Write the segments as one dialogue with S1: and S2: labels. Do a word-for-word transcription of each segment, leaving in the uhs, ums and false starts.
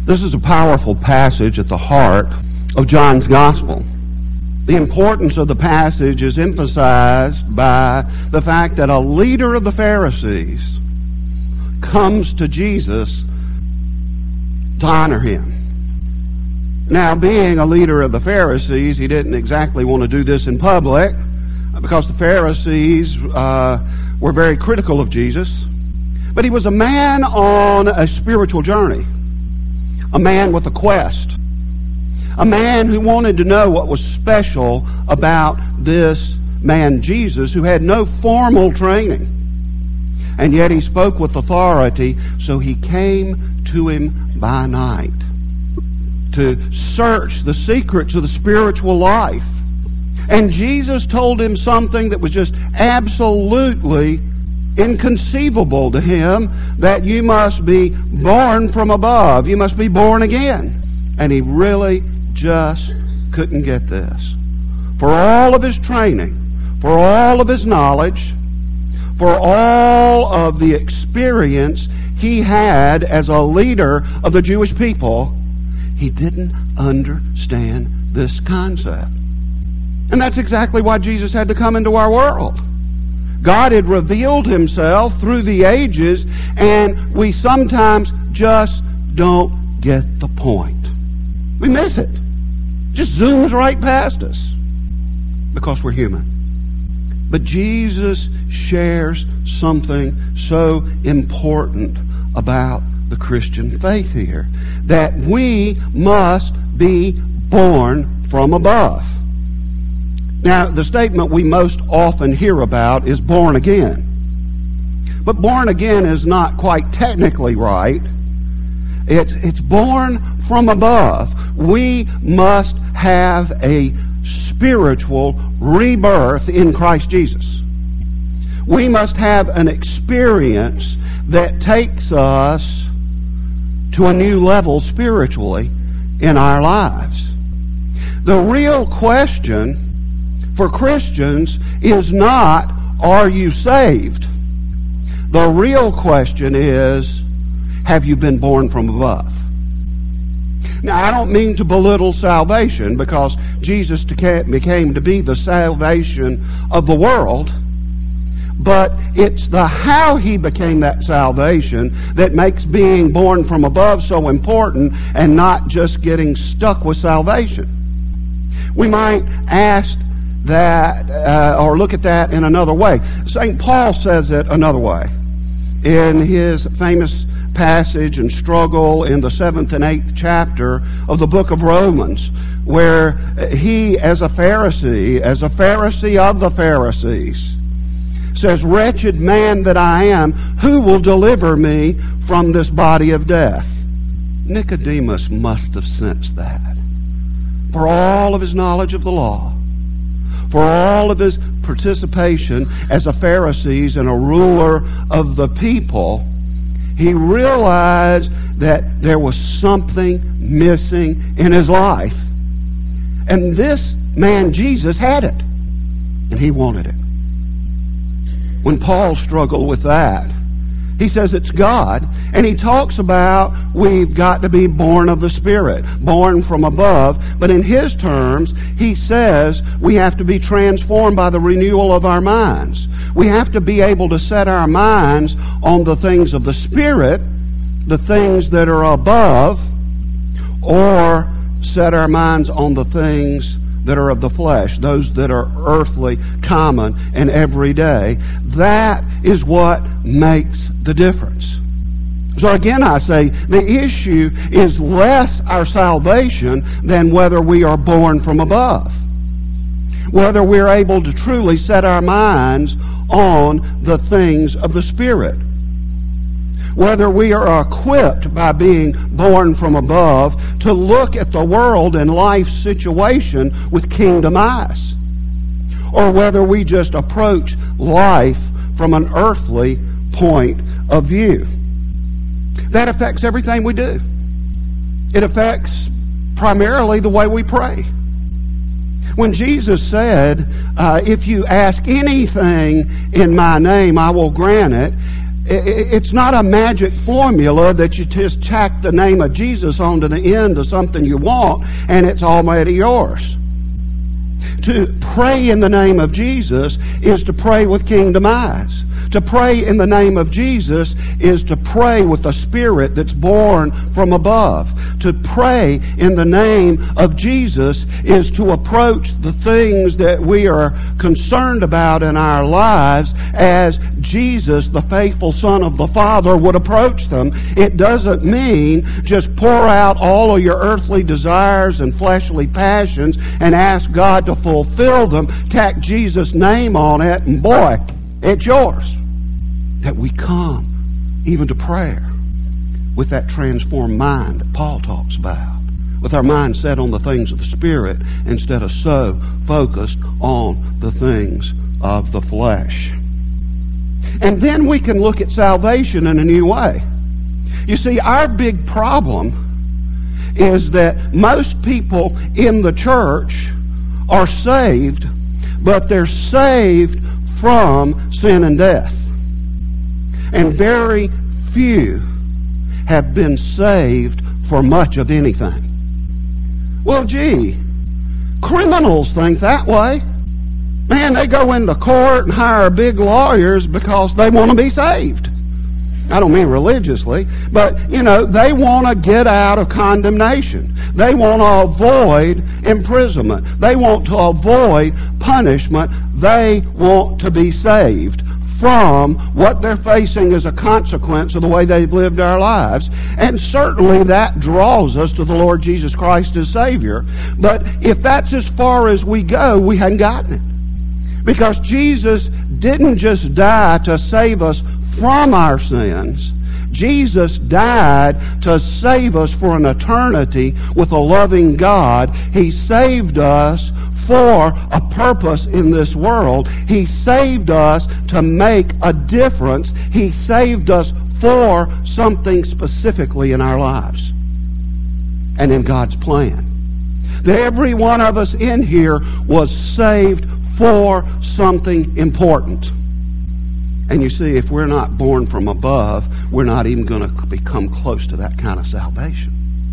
S1: This is a powerful passage at the heart of John's Gospel. The importance of the passage is emphasized by the fact that a leader of the Pharisees comes to Jesus to honor him. Now, being a leader of the Pharisees, he didn't exactly want to do this in public because the Pharisees uh, were very critical of Jesus. But he was a man on a spiritual journey, a man with a quest, a man who wanted to know what was special about this man Jesus, who had no formal training. And yet he spoke with authority, so he came to him by night to search the secrets of the spiritual life. And Jesus told him something that was just absolutely inconceivable to him, that you must be born from above. You must be born again. And he really just couldn't get this. For all of his training, for all of his knowledge, for all of the experience he had as a leader of the Jewish people, he didn't understand this concept. And that's exactly why Jesus had to come into our world. God had revealed himself through the ages, and we sometimes just don't get the point. We miss it. Just zooms right past us because we're human. But Jesus shares something so important about the Christian faith here, that we must be born from above. Now, the statement we most often hear about is born again. But born again is not quite technically right. It, it's born from above. We must have a spiritual rebirth in Christ Jesus. We must have an experience that takes us to a new level spiritually in our lives. The real question for Christians is not, are you saved? The real question is, have you been born from above? Now, I don't mean to belittle salvation, because Jesus became to be the salvation of the world. But it's the how he became that salvation that makes being born from above so important, and not just getting stuck with salvation. We might ask that, uh, or look at that in another way. Saint Paul says it another way in his famous passage and struggle in the seventh and eighth chapter of the book of Romans, where he, as a Pharisee, as a Pharisee of the Pharisees, says, "Wretched man that I am, who will deliver me from this body of death?" Nicodemus must have sensed that. For all of his knowledge of the law, for all of his participation as a Pharisee and a ruler of the people, he realized that there was something missing in his life. And this man, Jesus, had it. And he wanted it. When Paul struggled with that, he says it's God, and he talks about we've got to be born of the Spirit, born from above. But in his terms, he says we have to be transformed by the renewal of our minds. We have to be able to set our minds on the things of the Spirit, the things that are above, or set our minds on the things that are of the flesh, those that are earthly, common, and everyday. That is what makes the difference. So again, I say, the issue is less our salvation than whether we are born from above. Whether we're able to truly set our minds on the things of the Spirit. Whether we are equipped by being born from above to look at the world and life's situation with kingdom eyes. Or whether we just approach life from an earthly point of view. That affects everything we do. It affects primarily the way we pray. When Jesus said, uh, if you ask anything in my name, I will grant it, It's not a magic formula that you just tack the name of Jesus onto the end of something you want and it's already yours. To pray in the name of Jesus is to pray with kingdom eyes. To pray in the name of Jesus is to pray with a spirit that's born from above. To pray in the name of Jesus is to approach the things that we are concerned about in our lives as Jesus, the faithful Son of the Father, would approach them. It doesn't mean just pour out all of your earthly desires and fleshly passions and ask God to fulfill them. Tack Jesus' name on it, and boy, it's yours. That we come even to prayer with that transformed mind that Paul talks about, with our mind set on the things of the Spirit instead of so focused on the things of the flesh. And then we can look at salvation in a new way. You see, our big problem is that most people in the church are saved, but they're saved from sin and death. And very few have been saved for much of anything. Well, gee, criminals think that way. Man, they go into court and hire big lawyers because they want to be saved. I don't mean religiously, but, you know, they want to get out of condemnation. They want to avoid imprisonment. They want to avoid punishment. They want to be saved from what they're facing as a consequence of the way they've lived their lives. And certainly that draws us to the Lord Jesus Christ as Savior. But if that's as far as we go, we haven't gotten it. Because Jesus didn't just die to save us from our sins. Jesus died to save us for an eternity with a loving God. He saved us for a purpose in this world. He saved us to make a difference. He saved us for something specifically in our lives and in God's plan. That every one of us in here was saved for something important. And you see, if we're not born from above, we're not even going to become close to that kind of salvation.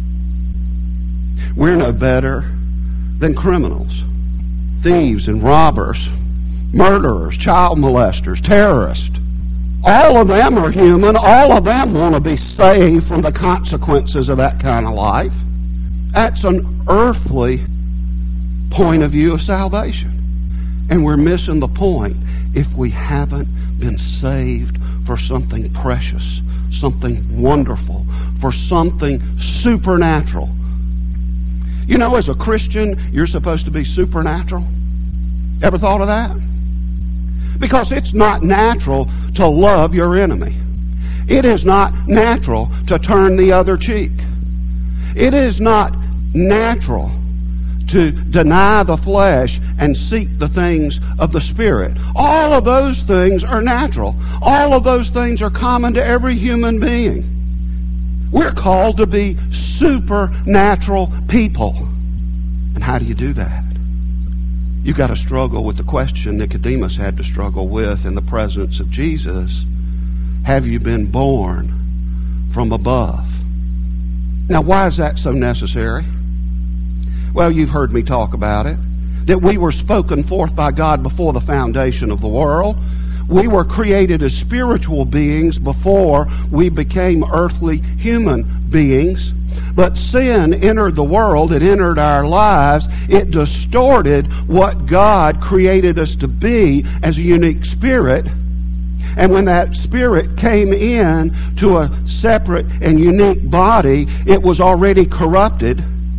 S1: We're no better than criminals, thieves and robbers, murderers, child molesters, terrorists. All of them are human. All of them want to be saved from the consequences of that kind of life. That's an earthly point of view of salvation. And we're missing the point if we haven't been saved for something precious, something wonderful, for something supernatural. You know, as a Christian, you're supposed to be supernatural. Ever thought of that? Because it's not natural to love your enemy. It is not natural to turn the other cheek. It is not natural to deny the flesh and seek the things of the Spirit. All of those things are natural. All of those things are common to every human being. We're called to be supernatural people. And how do you do that? You've got to struggle with the question Nicodemus had to struggle with in the presence of Jesus. Have you been born from above? Now, why is that so necessary? Well, you've heard me talk about it. That we were spoken forth by God before the foundation of the world. We were created as spiritual beings before we became earthly human beings. But sin entered the world. It entered our lives. It distorted what God created us to be as a unique spirit. And when that spirit came in to a separate and unique body, it was already corrupted.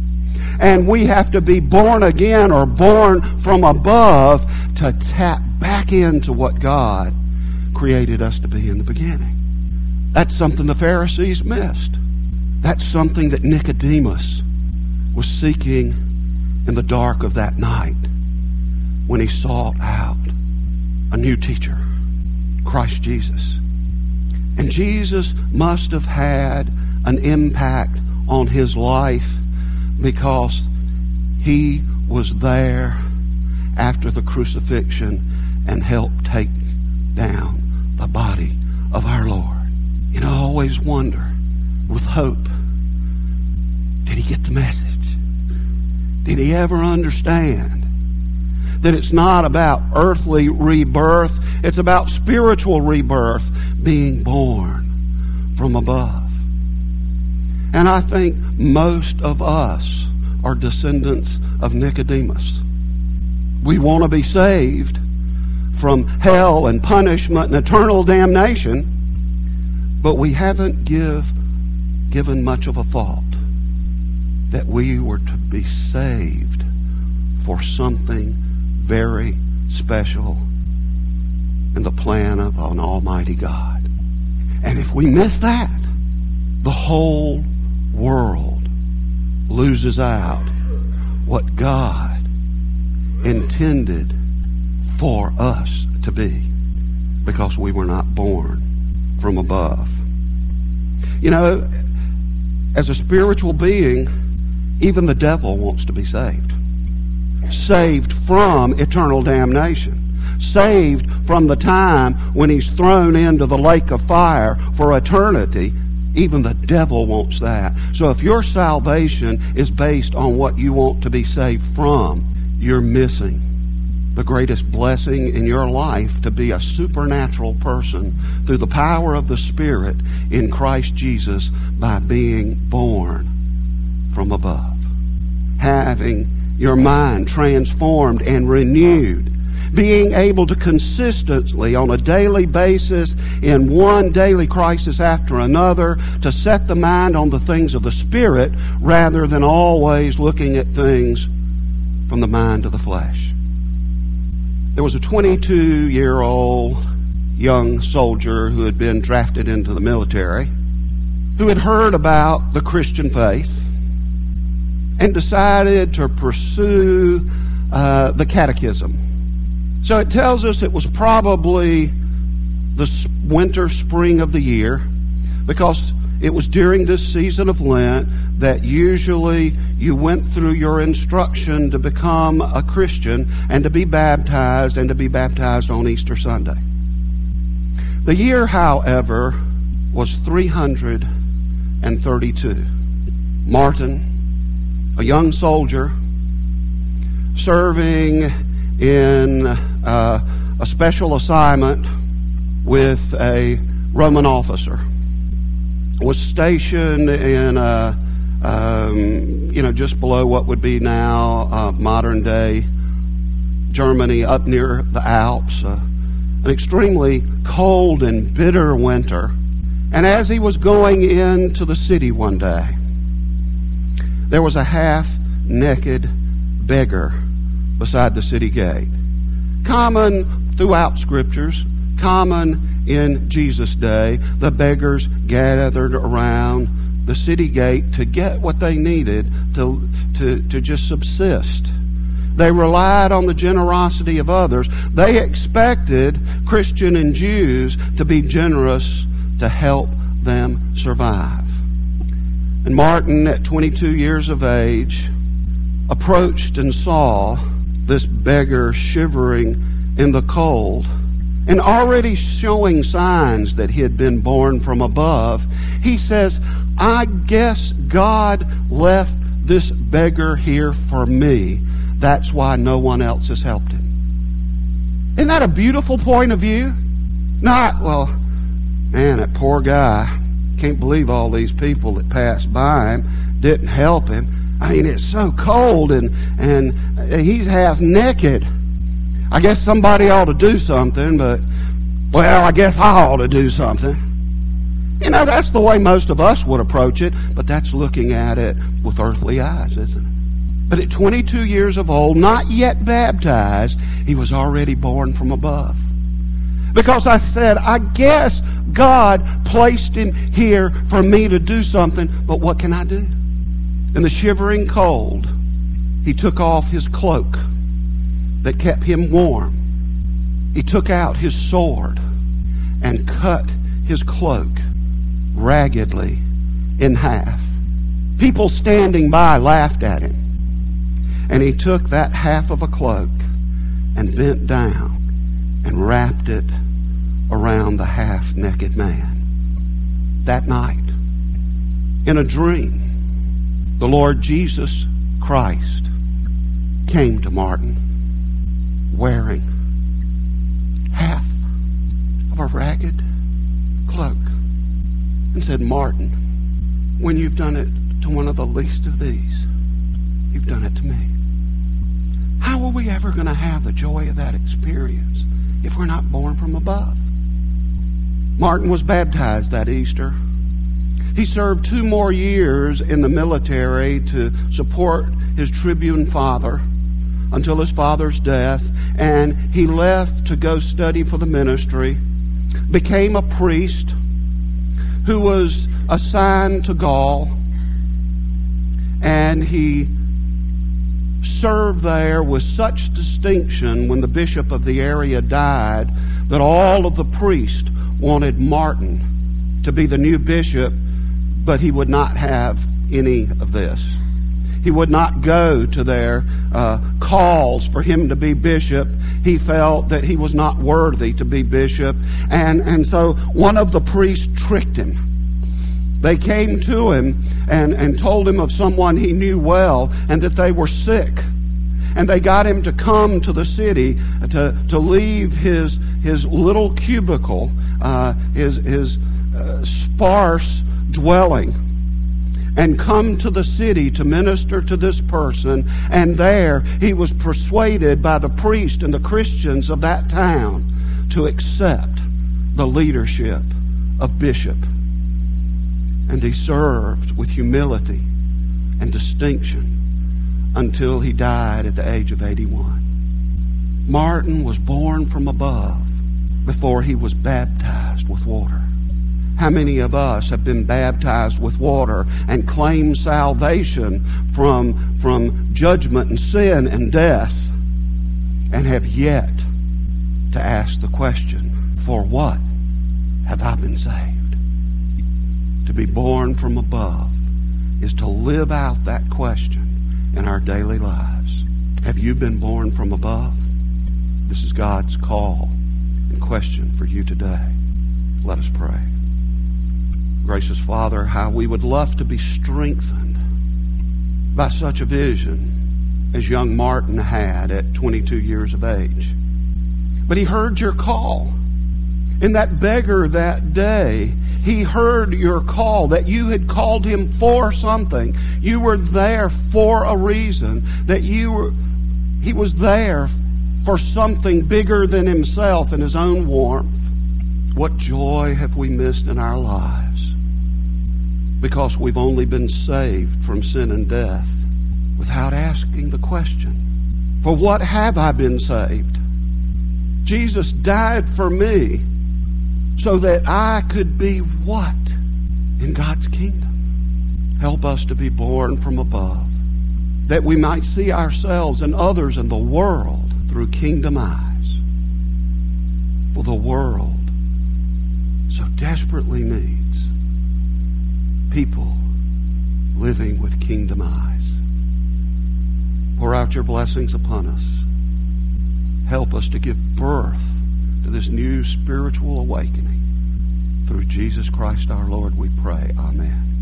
S1: And we have to be born again or born from above to tap back into what God created us to be in the beginning. That's something the Pharisees missed. That's something that Nicodemus was seeking in the dark of that night when he sought out a new teacher, Christ Jesus. And Jesus must have had an impact on his life because he was there after the crucifixion and helped take down the body of our Lord. You know, I always wonder with hope, did he get the message? Did he ever understand that it's not about earthly rebirth, it's about spiritual rebirth, being born from above? And I think most of us are descendants of Nicodemus. We want to be saved from hell and punishment and eternal damnation, but we haven't give, given much of a thought that we were to be saved for something very special in the plan of an almighty God. And if we miss that, the whole world loses out what God intended for us to be, because we were not born from above. You know, as a spiritual being, even the devil wants to be saved. Saved from eternal damnation. Saved from the time when he's thrown into the lake of fire for eternity. Even the devil wants that. So if your salvation is based on what you want to be saved from, you're missing the greatest blessing in your life, to be a supernatural person through the power of the Spirit in Christ Jesus by being born from above. Having your mind transformed and renewed. Being able to consistently, on a daily basis, in one daily crisis after another, to set the mind on the things of the Spirit rather than always looking at things from the mind of the flesh. There was a twenty-two-year-old young soldier who had been drafted into the military, who had heard about the Christian faith and decided to pursue uh, the catechism. So it tells us it was probably the winter, spring of the year, because it was during this season of Lent that usually you went through your instruction to become a Christian and to be baptized, and to be baptized on Easter Sunday. The year, however, was three hundred thirty-two. Martin, a young soldier, serving in uh, a special assignment with a Roman officer, was stationed in, uh, um, you know, just below what would be now uh, modern-day Germany, up near the Alps, uh, an extremely cold and bitter winter. And as he was going into the city one day, there was a half-naked beggar beside the city gate. Common throughout Scriptures, common in Jesus' day, the beggars gathered around the city gate to get what they needed to, to, to just subsist. They relied on the generosity of others. They expected Christian and Jews to be generous to help them survive. And Martin, at twenty-two years of age, approached and saw this beggar shivering in the cold, and already showing signs that he had been born from above. He says, I guess God left this beggar here for me. That's why no one else has helped him. Isn't that a beautiful point of view? Not, well, man, that poor guy, can't believe all these people that passed by him didn't help him. I mean, it's so cold, and, and he's half naked. I guess somebody ought to do something, but, well, I guess I ought to do something. You know, that's the way most of us would approach it, but that's looking at it with earthly eyes, isn't it? But at twenty-two years of old, not yet baptized, he was already born from above. Because I said, I guess God placed him here for me to do something, but what can I do? In the shivering cold, he took off his cloak that kept him warm. He took out his sword and cut his cloak raggedly in half. People standing by laughed at him. And he took that half of a cloak and bent down and wrapped it around the half-naked man. That night, in a dream, the Lord Jesus Christ came to Martin wearing half of a ragged cloak and said, "Martin, when you've done it to one of the least of these, you've done it to me." How are we ever going to have the joy of that experience if we're not born from above? Martin was baptized that Easter. He served two more years in the military to support his tribune father until his father's death, and he left to go study for the ministry, became a priest who was assigned to Gaul, and he served there with such distinction when the bishop of the area died that all of the priests wanted Martin to be the new bishop, but he would not have any of this. He would not go to their uh, calls for him to be bishop. He felt that he was not worthy to be bishop. And, and so one of the priests tricked him. They came to him and, and told him of someone he knew well and that they were sick. And they got him to come to the city to, to leave his, his little cubicle, uh, his, his uh, sparse dwelling, and come to the city to minister to this person. And there he was persuaded by the priest and the Christians of that town to accept the leadership of bishop. And he served with humility and distinction until he died at the age of eighty-one. Martin was born from above before he was baptized with water. How many of us have been baptized with water and claimed salvation from, from judgment and sin and death, and have yet to ask the question, for what have I been saved? To be born from above is to live out that question in our daily lives. Have you been born from above? This is God's call and question for you today. Let us pray. Gracious Father, how we would love to be strengthened by such a vision as young Martin had at twenty-two years of age. But he heard your call. And that beggar that day, he heard your call, that you had called him for something. You were there for a reason, that you were, he was there for something bigger than himself and his own warmth. What joy have we missed in our lives because we've only been saved from sin and death without asking the question, for what have I been saved? Jesus died for me so that I could be what in God's kingdom? Help us to be born from above, that we might see ourselves and others in the world through kingdom eyes. For the world so desperately needs people living with kingdom eyes. Pour out your blessings upon us. Help us to give birth to this new spiritual awakening. Through Jesus Christ our Lord we pray. Amen.